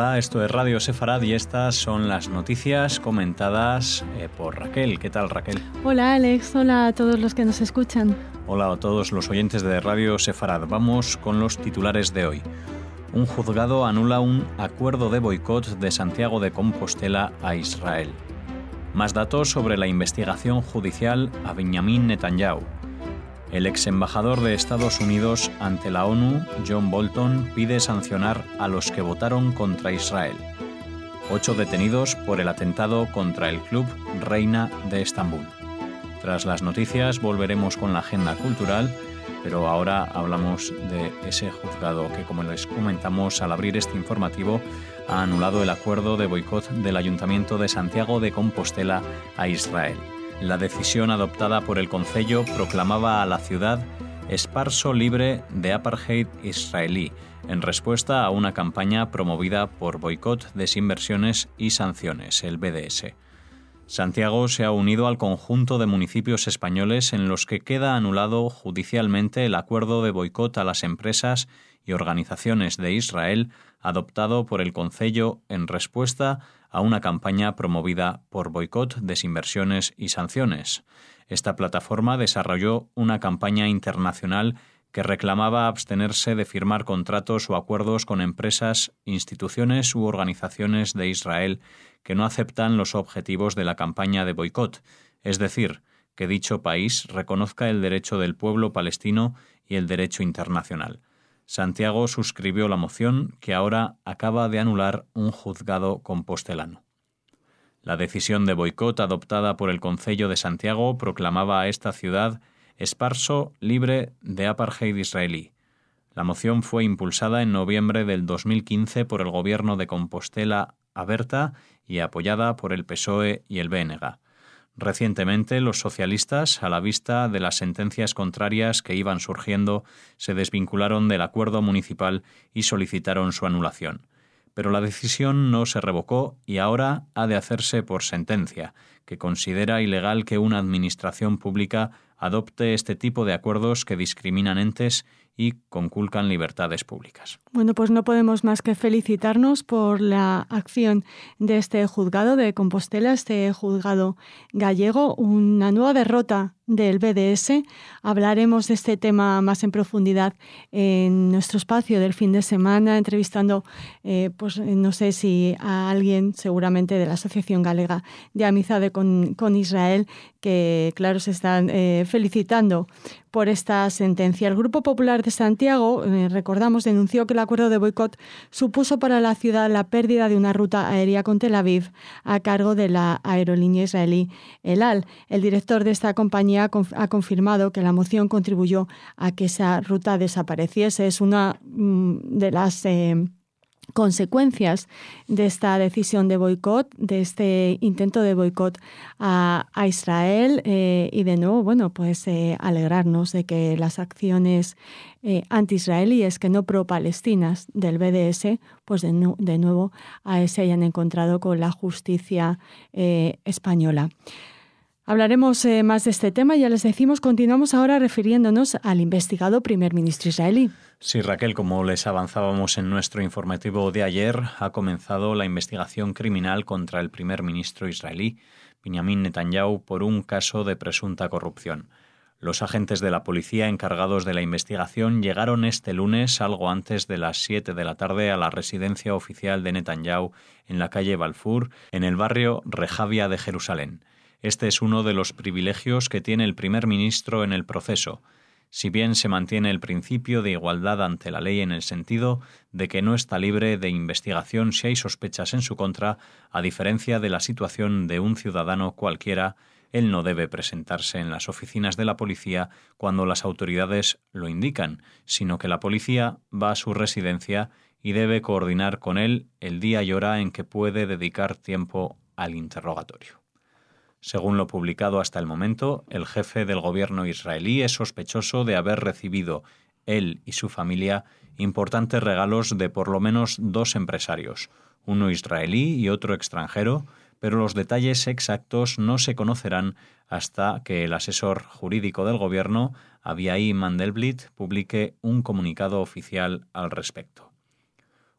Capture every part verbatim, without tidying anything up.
Hola, esto es Radio Sefarad y estas son las noticias comentadas eh, por Raquel. ¿Qué tal, Raquel? Hola, Alex. Hola a todos los que nos escuchan. Hola a todos los oyentes de Radio Sefarad. Vamos con los titulares de hoy. Un juzgado anula un acuerdo de boicot de Santiago de Compostela a Israel. Más datos sobre la investigación judicial a Benjamin Netanyahu. El ex embajador de Estados Unidos ante la ONU, John Bolton, pide sancionar a los que votaron contra Israel. Ocho detenidos por el atentado contra el Club Reina de Estambul. Tras las noticias volveremos con la agenda cultural, pero ahora hablamos de ese juzgado que, como les comentamos al abrir este informativo, ha anulado el acuerdo de boicot del Ayuntamiento de Santiago de Compostela a Israel. La decisión adoptada por el Concello proclamaba a la ciudad esparso libre de apartheid israelí, en respuesta a una campaña promovida por Boicot, Desinversiones y Sanciones, el B D S. Santiago se ha unido al conjunto de municipios españoles en los que queda anulado judicialmente el acuerdo de boicot a las empresas y organizaciones de Israel adoptado por el Concello en respuesta a una campaña promovida por Boicot, Desinversiones y Sanciones. Esta plataforma desarrolló una campaña internacional que reclamaba abstenerse de firmar contratos o acuerdos con empresas, instituciones u organizaciones de Israel que no aceptan los objetivos de la campaña de boicot, es decir, que dicho país reconozca el derecho del pueblo palestino y el derecho internacional. Santiago suscribió la moción que ahora acaba de anular un juzgado compostelano. La decisión de boicot adoptada por el Concello de Santiago proclamaba a esta ciudad esparso libre de apartheid israelí. La moción fue impulsada en noviembre del dos mil quince por el gobierno de Compostela Aberta y apoyada por el P S O E y el B N G. Recientemente, los socialistas, a la vista de las sentencias contrarias que iban surgiendo, se desvincularon del acuerdo municipal y solicitaron su anulación. Pero la decisión no se revocó y ahora ha de hacerse por sentencia, que considera ilegal que una administración pública adopte este tipo de acuerdos que discriminan entes y conculcan libertades públicas. Bueno, pues no podemos más que felicitarnos por la acción de este juzgado de Compostela, este juzgado gallego, una nueva derrota del B D S. Hablaremos de este tema más en profundidad en nuestro espacio del fin de semana, entrevistando, eh, pues no sé si a alguien, seguramente de la Asociación Galega de Amizade con, con Israel, que claro, se están eh, felicitando por esta sentencia. El Grupo Popular de Santiago, eh, recordamos, denunció que el acuerdo de boicot supuso para la ciudad la pérdida de una ruta aérea con Tel Aviv a cargo de la aerolínea israelí El Al. El director de esta compañía ha confirmado que la moción contribuyó a que esa ruta desapareciese. Es una de las eh, consecuencias de esta decisión de boicot, de este intento de boicot a, a Israel eh, y de nuevo, bueno, pues eh, alegrarnos de que las acciones eh, anti-israelíes, que no pro-palestinas del B D S, pues de, nu- de nuevo a se hayan encontrado con la justicia eh, española. Hablaremos eh, más de este tema, ya les decimos, continuamos ahora refiriéndonos al investigado primer ministro israelí. Sí, Raquel, como les avanzábamos en nuestro informativo de ayer, ha comenzado la investigación criminal contra el primer ministro israelí, Benjamin Netanyahu, por un caso de presunta corrupción. Los agentes de la policía encargados de la investigación llegaron este lunes, algo antes de las siete de la tarde, a la residencia oficial de Netanyahu en la calle Balfour, en el barrio Rehavia de Jerusalén. Este es uno de los privilegios que tiene el primer ministro en el proceso, si bien se mantiene el principio de igualdad ante la ley en el sentido de que no está libre de investigación si hay sospechas en su contra, a diferencia de la situación de un ciudadano cualquiera, él no debe presentarse en las oficinas de la policía cuando las autoridades lo indican, sino que la policía va a su residencia y debe coordinar con él el día y hora en que puede dedicar tiempo al interrogatorio. Según lo publicado hasta el momento, el jefe del gobierno israelí es sospechoso de haber recibido, él y su familia, importantes regalos de por lo menos dos empresarios, uno israelí y otro extranjero, pero los detalles exactos no se conocerán hasta que el asesor jurídico del gobierno, Aviai Mandelblit, publique un comunicado oficial al respecto.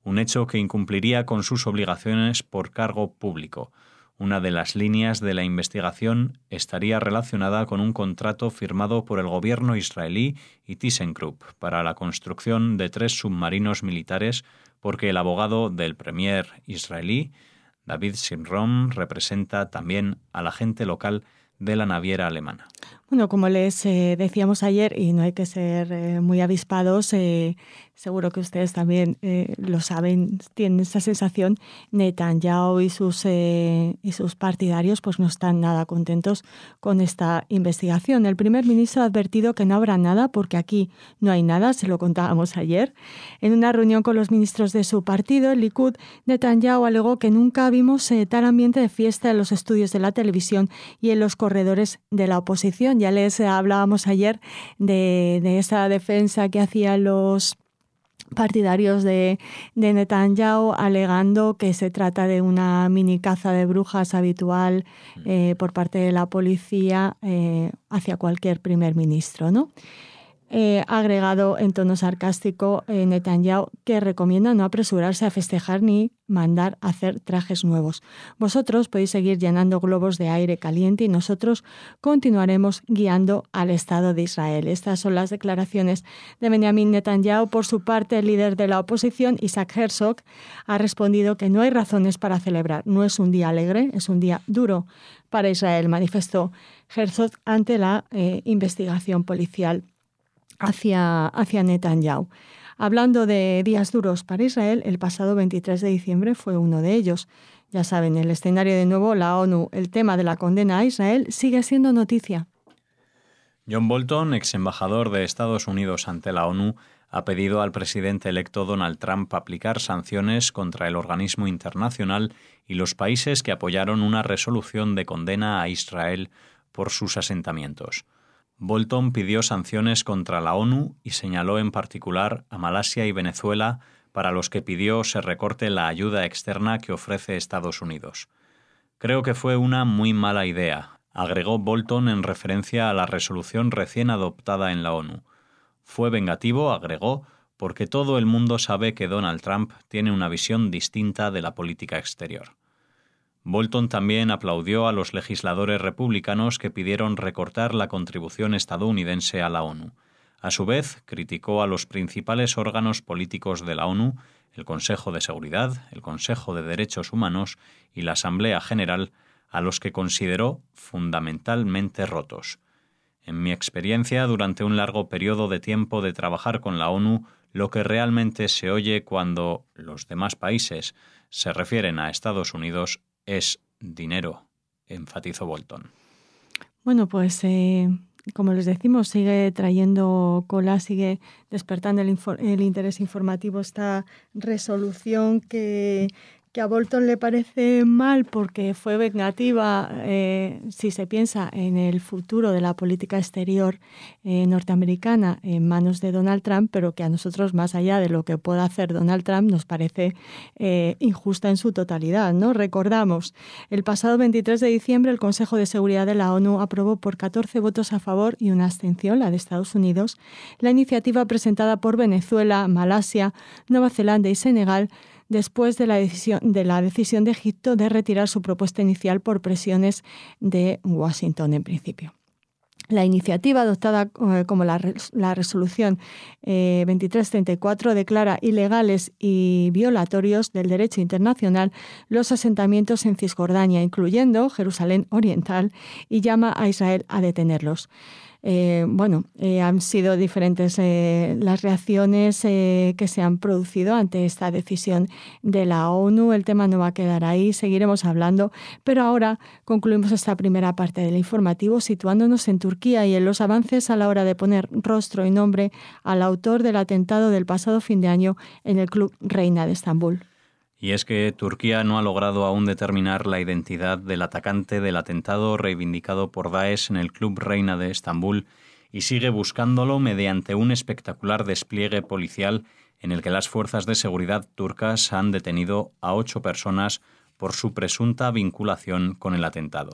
un hecho que incumpliría con sus obligaciones por cargo público. Una de las líneas de la investigación estaría relacionada con un contrato firmado por el gobierno israelí y ThyssenKrupp para la construcción de tres submarinos militares, porque el abogado del premier israelí, David Shimron, representa también al agente local de la naviera alemana. Bueno, como les eh, decíamos ayer, y no hay que ser eh, muy avispados, eh, seguro que ustedes también eh, lo saben, tienen esa sensación, Netanyahu y sus, eh, y sus partidarios pues no están nada contentos con esta investigación. El primer ministro ha advertido que no habrá nada porque aquí no hay nada, se lo contábamos ayer. En una reunión con los ministros de su partido, el Likud, Netanyahu alegó que nunca vimos eh, tal ambiente de fiesta en los estudios de la televisión y en los corredores de la oposición. Ya les hablábamos ayer de, de esa defensa que hacían los partidarios de, de Netanyahu, alegando que se trata de una mini caza de brujas habitual eh, por parte de la policía eh, hacia cualquier primer ministro, ¿no? Eh, ha agregado en tono sarcástico eh, Netanyahu que recomienda no apresurarse a festejar ni mandar a hacer trajes nuevos. Vosotros podéis seguir llenando globos de aire caliente y nosotros continuaremos guiando al Estado de Israel. Estas son las declaraciones de Benjamin Netanyahu. Por su parte, el líder de la oposición, Isaac Herzog, ha respondido que no hay razones para celebrar. No es un día alegre, es un día duro para Israel, manifestó Herzog ante la eh, investigación policial hacia, hacia Netanyahu. Hablando de días duros para Israel, el pasado veintitrés de diciembre fue uno de ellos. Ya saben, el escenario de nuevo, la ONU, el tema de la condena a Israel sigue siendo noticia. John Bolton, ex embajador de Estados Unidos ante la ONU, ha pedido al presidente electo Donald Trump aplicar sanciones contra el organismo internacional y los países que apoyaron una resolución de condena a Israel por sus asentamientos. Bolton pidió sanciones contra la ONU y señaló en particular a Malasia y Venezuela, para los que pidió se recorte la ayuda externa que ofrece Estados Unidos. Creo que fue una muy mala idea, agregó Bolton en referencia a la resolución recién adoptada en la ONU. Fue vengativo, agregó, porque todo el mundo sabe que Donald Trump tiene una visión distinta de la política exterior. Bolton también aplaudió a los legisladores republicanos que pidieron recortar la contribución estadounidense a la ONU. A su vez, criticó a los principales órganos políticos de la ONU, el Consejo de Seguridad, el Consejo de Derechos Humanos y la Asamblea General, a los que consideró fundamentalmente rotos. En mi experiencia, durante un largo periodo de tiempo de trabajar con la ONU, lo que realmente se oye cuando los demás países se refieren a Estados Unidos es dinero, enfatizó Bolton. Bueno, pues eh, como les decimos, sigue trayendo cola, sigue despertando el, infor- el interés informativo esta resolución que, que a Bolton le parece mal porque fue vengativa eh, si se piensa en el futuro de la política exterior eh, norteamericana en manos de Donald Trump, pero que a nosotros, más allá de lo que pueda hacer Donald Trump, nos parece eh, injusta en su totalidad, ¿no? Recordamos, el pasado veintitrés de diciembre el Consejo de Seguridad de la ONU aprobó por catorce votos a favor y una abstención, la de Estados Unidos, la iniciativa presentada por Venezuela, Malasia, Nueva Zelanda y Senegal, después de la decisión de la decisión de Egipto de retirar su propuesta inicial por presiones de Washington en principio. La iniciativa adoptada eh, como la, la resolución eh, veintitrés treinta y cuatro declara ilegales y violatorios del derecho internacional los asentamientos en Cisjordania, incluyendo Jerusalén Oriental, y llama a Israel a detenerlos. Eh, bueno, eh, han sido diferentes eh, las reacciones eh, que se han producido ante esta decisión de la ONU. El tema no va a quedar ahí, seguiremos hablando, pero ahora concluimos esta primera parte del informativo situándonos en Turquía y en los avances a la hora de poner rostro y nombre al autor del atentado del pasado fin de año en el Club Reina de Estambul. Y es que Turquía no ha logrado aún determinar la identidad del atacante del atentado reivindicado por Daesh en el Club Reina de Estambul y sigue buscándolo mediante un espectacular despliegue policial en el que las fuerzas de seguridad turcas han detenido a ocho personas por su presunta vinculación con el atentado.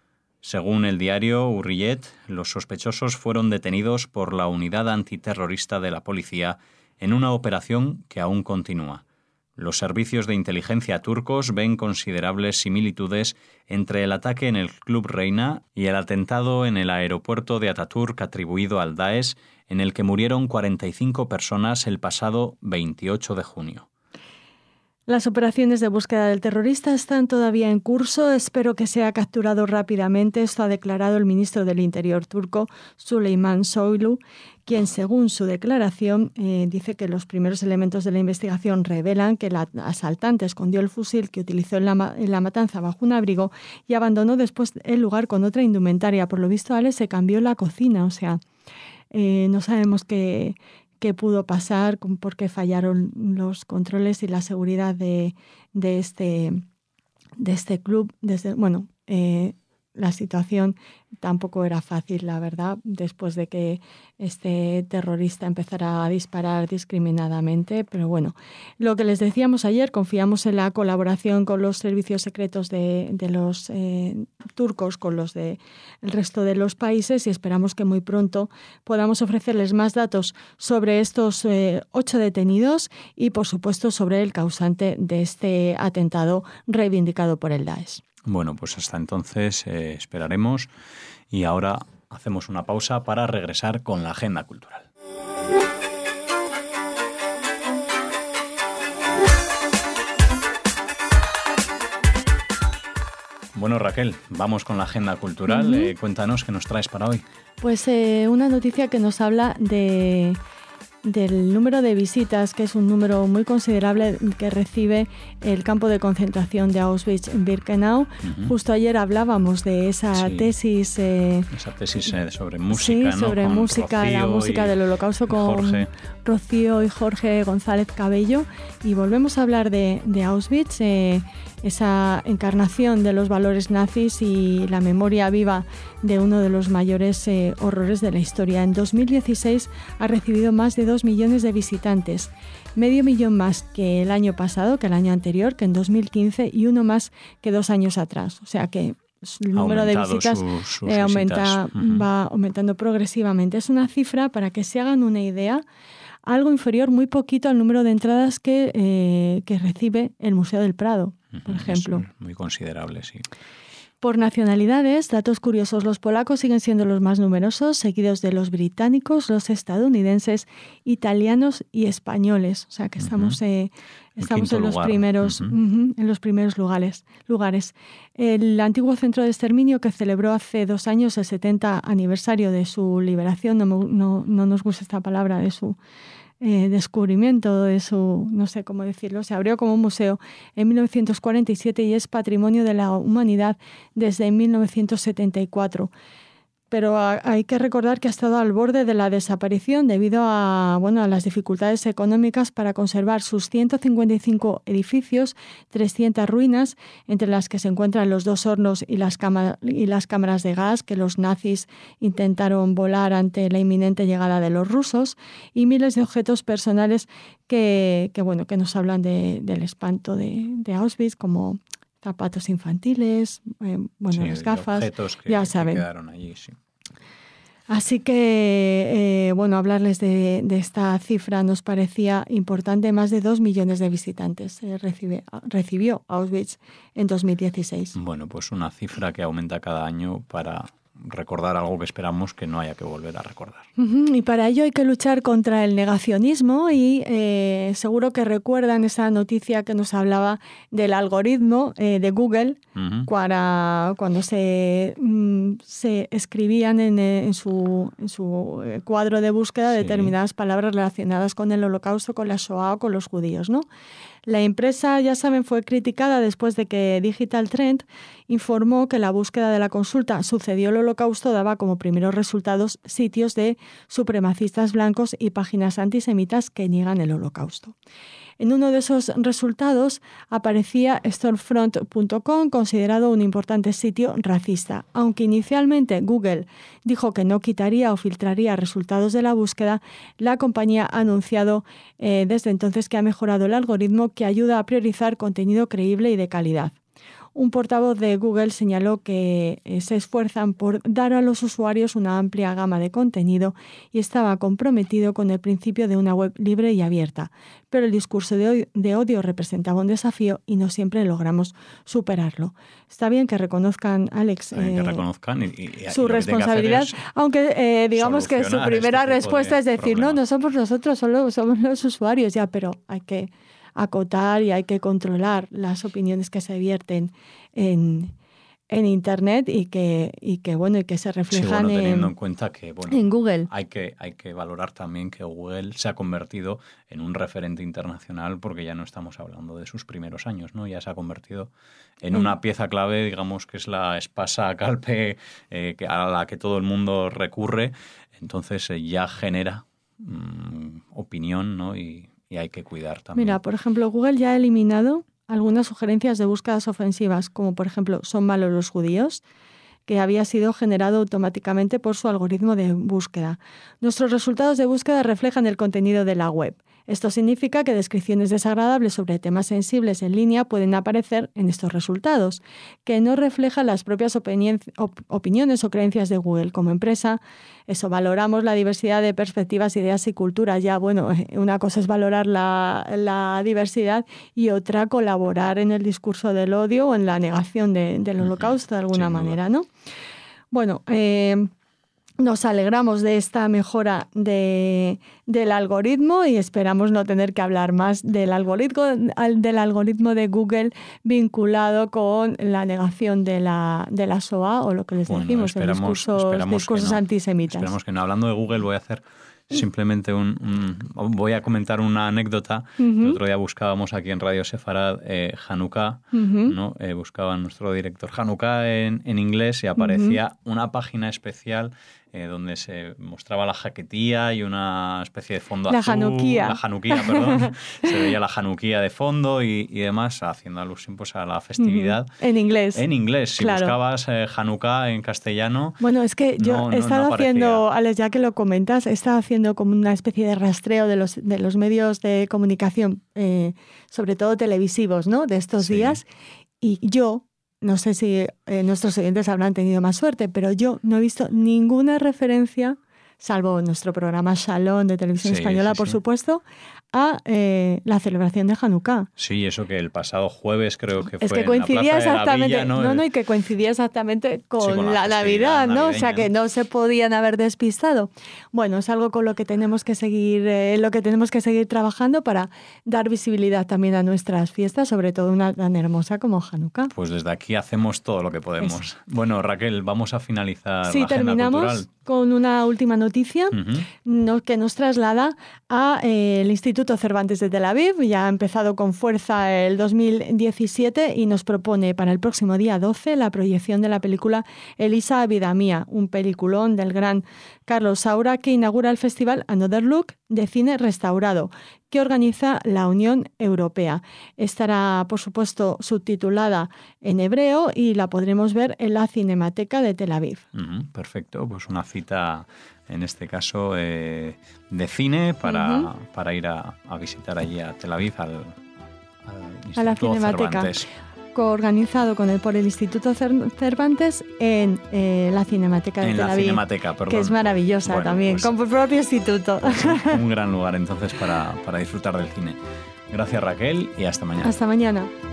Según el diario Hurriyet, los sospechosos fueron detenidos por la unidad antiterrorista de la policía en una operación que aún continúa. Los servicios de inteligencia turcos ven considerables similitudes entre el ataque en el Club Reina y el atentado en el aeropuerto de Ataturk atribuido al Daesh, en el que murieron cuarenta y cinco personas el pasado veintiocho de junio. Las operaciones de búsqueda del terrorista están todavía en curso. Espero que sea capturado rápidamente. Esto ha declarado el ministro del Interior turco, Süleyman Soylu, quien, según su declaración, eh, dice que los primeros elementos de la investigación revelan que el asaltante escondió el fusil que utilizó en la, en la matanza bajo un abrigo y abandonó después el lugar con otra indumentaria. Por lo visto, Ale se cambió la cocina. O sea, eh, no sabemos qué... qué pudo pasar, por qué fallaron los controles y la seguridad de, de, este, de este club. Desde, bueno, eh, la situación tampoco era fácil, la verdad, después de que este terrorista empezara a disparar discriminadamente. Pero bueno, lo que les decíamos ayer, confiamos en la colaboración con los servicios secretos de, de los eh, turcos, con los del resto de los países, y esperamos que muy pronto podamos ofrecerles más datos sobre estos eh, ocho detenidos y, por supuesto, sobre el causante de este atentado reivindicado por el Daesh. Bueno, pues hasta entonces eh, esperaremos y ahora hacemos una pausa para regresar con la agenda cultural. Bueno, Raquel, vamos con la agenda cultural. Uh-huh. Eh, cuéntanos qué nos traes para hoy. Pues eh, una noticia que nos habla de... del número de visitas, que es un número muy considerable que recibe el campo de concentración de Auschwitz-Birkenau. Uh-huh. Justo ayer hablábamos de esa sí. tesis... Eh, esa tesis eh, sobre música, sí, ¿no? sobre con música, Rocío la música y, del Holocausto con Jorge. Rocío y Jorge González Cabello. Y volvemos a hablar de, de Auschwitz, eh, esa encarnación de los valores nazis y la memoria viva de uno de los mayores eh, horrores de la historia. En dos mil dieciséis ha recibido más de dos millones de visitantes, medio millón más que el año pasado, que el año anterior, que en dos mil quince, y uno más que dos años atrás. O sea que el número de visitas sus, sus eh, aumenta, visitas. Uh-huh. va aumentando progresivamente. Es una cifra, para que se hagan una idea, algo inferior, muy poquito, al número de entradas que, eh, que recibe el Museo del Prado, uh-huh. por ejemplo. Es muy considerable, sí. Por nacionalidades, datos curiosos, los polacos siguen siendo los más numerosos, seguidos de los británicos, los estadounidenses, italianos y españoles. O sea que estamos, uh-huh. eh, estamos en los lugar. primeros, uh-huh. uh-huh, en los primeros lugares, lugares. El antiguo centro de exterminio, que celebró hace dos años el setenta aniversario de su liberación, no, no, no nos gusta esta palabra, de su Eh, descubrimiento, de su, no sé cómo decirlo, se abrió como un museo en mil novecientos cuarenta y siete y es patrimonio de la humanidad desde mil novecientos setenta y cuatro. Pero hay que recordar que ha estado al borde de la desaparición debido a, bueno, a las dificultades económicas para conservar sus ciento cincuenta y cinco edificios, trescientas ruinas, entre las que se encuentran los dos hornos y las, cámara, y las cámaras de gas que los nazis intentaron volar ante la inminente llegada de los rusos, y miles de objetos personales que, que, bueno, que nos hablan de, del espanto de, de Auschwitz, como zapatos infantiles, eh, bueno, sí, las gafas, objetos que, ya que saben. quedaron allí, sí. Así que, eh, bueno, hablarles de, de esta cifra nos parecía importante. Más de dos millones de visitantes eh, recibe, recibió Auschwitz en dos mil dieciséis. Bueno, pues una cifra que aumenta cada año para recordar algo que esperamos que no haya que volver a recordar. Uh-huh. Y para ello hay que luchar contra el negacionismo y eh, seguro que recuerdan esa noticia que nos hablaba del algoritmo eh, de Google uh-huh. para, cuando se, mm, se escribían en, en, su, en su cuadro de búsqueda sí. determinadas palabras relacionadas con el Holocausto, con la Shoah o con los judíos, ¿no? La empresa, ya saben, fue criticada después de que Digital Trend informó que la búsqueda de la consulta "Sucedió el Holocausto" daba como primeros resultados sitios de supremacistas blancos y páginas antisemitas que niegan el Holocausto. En uno de esos resultados aparecía storefront punto com, considerado un importante sitio racista. Aunque inicialmente Google dijo que no quitaría o filtraría resultados de la búsqueda, la compañía ha anunciado eh, desde entonces que ha mejorado el algoritmo que ayuda a priorizar contenido creíble y de calidad. Un portavoz de Google señaló que eh, se esfuerzan por dar a los usuarios una amplia gama de contenido y estaba comprometido con el principio de una web libre y abierta. Pero el discurso de odio, de odio representaba un desafío y no siempre logramos superarlo. Está bien que reconozcan, Alex, eh, que eh, reconozcan y, y, su y responsabilidad, aunque eh, digamos que su primera este respuesta es decir, problemas. no, no somos nosotros, solo somos los usuarios, ya, pero hay que acotar y hay que controlar las opiniones que se vierten en, en Internet y que, y que, bueno, y que se reflejan sí, bueno, teniendo en, en cuenta que, bueno, en Google. Hay que, hay que valorar también que Google se ha convertido en un referente internacional porque ya no estamos hablando de sus primeros años, ¿no? Ya se ha convertido en una mm. pieza clave, digamos, que es la espasa calpe eh, que, a la que todo el mundo recurre. Entonces eh, ya genera mmm, opinión, ¿no? Y Y hay que cuidar también. Mira, por ejemplo, Google ya ha eliminado algunas sugerencias de búsquedas ofensivas, como por ejemplo, ¿son malos los judíos?, que había sido generado automáticamente por su algoritmo de búsqueda. Nuestros resultados de búsqueda reflejan el contenido de la web. Esto significa que descripciones desagradables sobre temas sensibles en línea pueden aparecer en estos resultados, que no reflejan las propias opini- op- opiniones o creencias de Google como empresa. Eso, valoramos la diversidad de perspectivas, ideas y culturas. Ya, bueno, una cosa es valorar la, la diversidad y otra colaborar en el discurso del odio o en la negación de, del holocausto de alguna manera, ¿no? Bueno, eh, nos alegramos de esta mejora de, del algoritmo y esperamos no tener que hablar más del algoritmo, del algoritmo de Google vinculado con la negación de la, de la SOA o lo que les bueno, decimos, el discurso, discursos no, antisemitas. Esperamos que no. Hablando de Google, voy a hacer simplemente un, un voy a comentar una anécdota. Uh-huh. El otro día buscábamos aquí en Radio Sefarad eh, Hanukkah, uh-huh. ¿no? Eh, buscaba nuestro director Hanukkah en, en inglés y aparecía uh-huh. una página especial eh, donde se mostraba la jaquetía y una especie de fondo la azul. Hanukkah. La Hanukkah, perdón. Se veía la Hanukkah de fondo y, y demás, haciendo alusión pues, a la festividad. Uh-huh. En inglés. En inglés. Si claro. buscabas eh, Hanukkah en castellano... Bueno, es que yo no, he estado no, no haciendo, Alex, ya que lo comentas, he estado haciendo como una especie de rastreo de los, de los medios de comunicación, eh, sobre todo televisivos, ¿no?, de estos sí. días. Y yo, no sé si eh, nuestros oyentes habrán tenido más suerte, pero yo no he visto ninguna referencia, salvo nuestro programa Shalom de Televisión sí, Española, sí, por sí. supuesto, a eh, la celebración de Hanukkah. Sí, eso que el pasado jueves creo que es fue que coincidía en la Plaza exactamente, de la Villa, ¿no? no, no, y que coincidía exactamente con, sí, con la, la Navidad, ¿no? navideña. O sea que no se podían haber despistado. Bueno, es algo con lo que tenemos que seguir, eh, lo que tenemos que seguir trabajando para dar visibilidad también a nuestras fiestas, sobre todo una tan hermosa como Hanukkah. Pues desde aquí hacemos todo lo que podemos. Eso. Bueno, Raquel, vamos a finalizar sí, la agenda terminamos cultural. Con una última noticia uh-huh. no, que nos traslada al eh, Instituto Cervantes de Tel Aviv. Ya ha empezado con fuerza el dos mil diecisiete y nos propone para el próximo día doce la proyección de la película Elisa, vida mía, un peliculón del gran Carlos Saura que inaugura el festival Another Look de cine restaurado que organiza la Unión Europea. Estará, por supuesto, subtitulada en hebreo y la podremos ver en la Cinemateca de Tel Aviv. Uh-huh, perfecto, pues una cita, en este caso, eh, de cine para, uh-huh. para ir a, a visitar allí a Tel Aviv, al, al Instituto a la Cinemateca. Cervantes. Organizado con el, por el Instituto Cervantes en eh, la Cinemateca de en Tel Aviv. En la Cinemateca, perdón. Que es maravillosa bueno, también, pues, con el propio instituto. Pues un, un gran lugar entonces para, para disfrutar del cine. Gracias, Raquel, y hasta mañana. Hasta mañana.